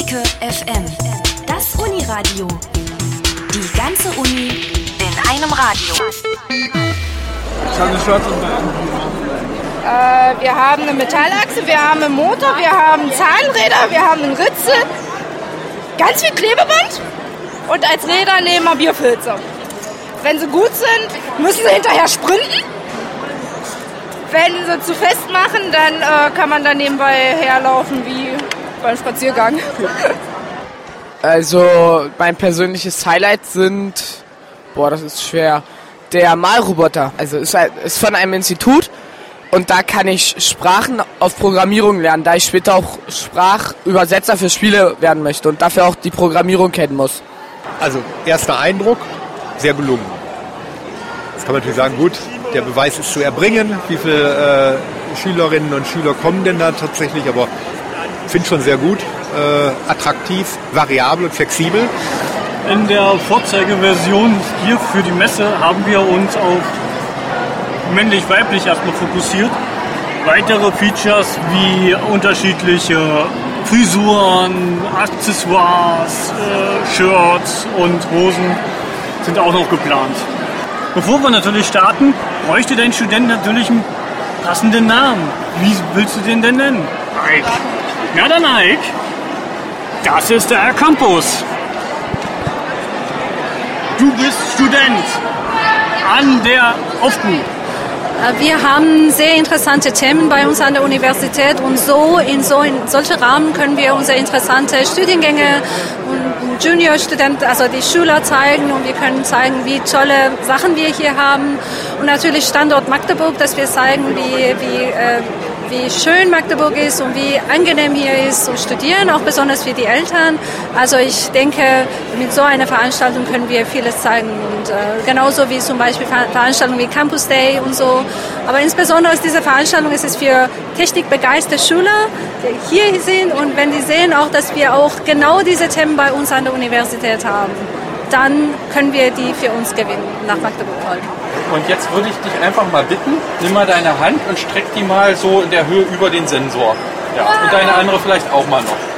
Funke FM, das Uniradio. Die ganze Uni in einem Radio. Wir haben eine Metallachse, wir haben einen Motor, wir haben Zahnräder, wir haben einen Ritzel, ganz viel Klebeband und als Räder nehmen wir Bierfilze. Wenn sie gut sind, müssen sie hinterher sprinten. Wenn sie zu fest machen, dann kann man dann nebenbei herlaufen wie beim Spaziergang. Also mein persönliches Highlight sind, das ist schwer, der Malroboter. Also ist von einem Institut und da kann ich Sprachen auf Programmierung lernen, da ich später auch Sprachübersetzer für Spiele werden möchte und dafür auch die Programmierung kennen muss. Also erster Eindruck, sehr gelungen. Jetzt kann man natürlich sagen, gut, der Beweis ist zu erbringen, wie viele Schülerinnen und Schüler kommen denn da tatsächlich, aber ich finde schon sehr gut, attraktiv, variabel und flexibel. In der Vorzeigeversion hier für die Messe haben wir uns auf männlich-weiblich erstmal fokussiert. Weitere Features wie unterschiedliche Frisuren, Accessoires, Shirts und Hosen sind auch noch geplant. Bevor wir natürlich starten, bräuchte dein Student natürlich einen passenden Namen. Wie willst du den denn nennen? Ike. Ja, dann Ike. Das ist der Campus. Du bist Student an der OFGU. Wir haben sehr interessante Themen bei uns an der Universität und in solchen Rahmen können wir unsere interessante Studiengänge und Juniorstudenten, also die Schüler zeigen und wir können zeigen, wie tolle Sachen wir hier haben und natürlich Standort Magdeburg, dass wir zeigen, wie schön Magdeburg ist und wie angenehm hier ist zu studieren, auch besonders für die Eltern. Also ich denke, mit so einer Veranstaltung können wir vieles zeigen und genauso wie zum Beispiel Veranstaltungen wie Campus Day und so. Aber insbesondere ist diese Veranstaltung ist es für technikbegeisterte Schüler, die hier sind und wenn die sehen auch, dass wir auch genau diese Themen bei uns an der Universität haben, dann können wir die für uns gewinnen, nach Magdeburg holen. Und jetzt würde ich dich einfach mal bitten, nimm mal deine Hand und streck die mal so in der Höhe über den Sensor. Ja. Und deine andere vielleicht auch mal noch.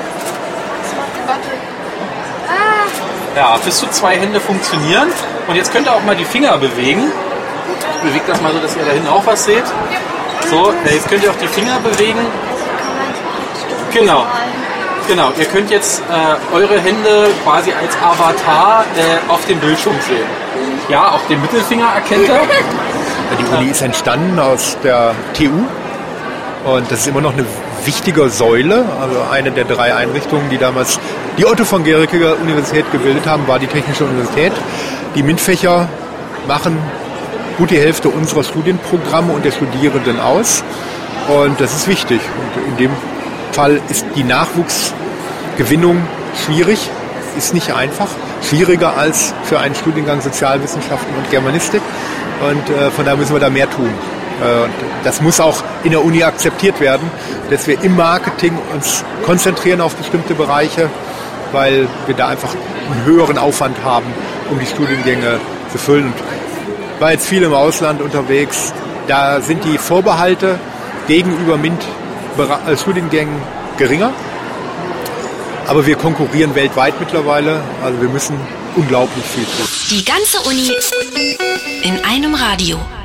Ja, bis zu 2 Hände funktionieren. Und jetzt könnt ihr auch mal die Finger bewegen. Ich bewege das mal so, dass ihr da hinten auch was seht. So, jetzt könnt ihr auch die Finger bewegen. Genau. Ihr könnt jetzt eure Hände quasi als Avatar auf dem Bildschirm sehen. Ja, auch den Mittelfinger erkennt er. Die Uni ist entstanden aus der TU und das ist immer noch eine wichtige Säule. Also eine der 3 Einrichtungen, die damals die Otto von Guericke Universität gebildet haben, war die Technische Universität. Die MINT-Fächer machen gut die Hälfte unserer Studienprogramme und der Studierenden aus und das ist wichtig. Und in dem Fall ist die Nachwuchsgewinnung schwierig, ist nicht einfach. Schwieriger als für einen Studiengang Sozialwissenschaften und Germanistik und von daher müssen wir da mehr tun. Und das muss auch in der Uni akzeptiert werden, dass wir im Marketing uns konzentrieren auf bestimmte Bereiche, weil wir da einfach einen höheren Aufwand haben, um die Studiengänge zu füllen. Und war jetzt viel im Ausland unterwegs, da sind die Vorbehalte gegenüber MINT-Studiengängen geringer. Aber wir konkurrieren weltweit mittlerweile, also wir müssen unglaublich viel tun. Die ganze Uni in einem Radio.